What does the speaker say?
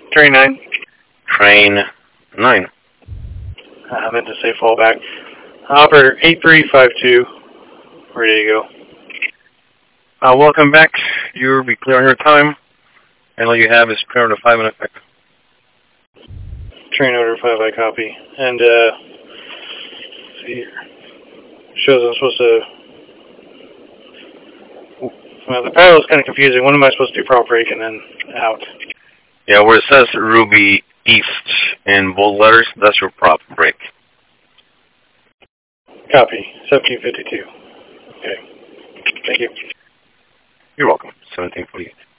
Train 9. Train 9. I meant to say fallback. Operator 8352. Ready to go. Welcome back. You'll be clear on your time. And all you have is clear on the 5-minute effect. Train order 5, I copy. And, let's see here. Shows I'm supposed to... Well, the paddle is kind of confusing. When am I supposed to do prop brake and then out? Yeah, where it says Ruby East in bold letters, that's your prop brake. Copy. 1752. Okay. Thank you. You're welcome. 1748.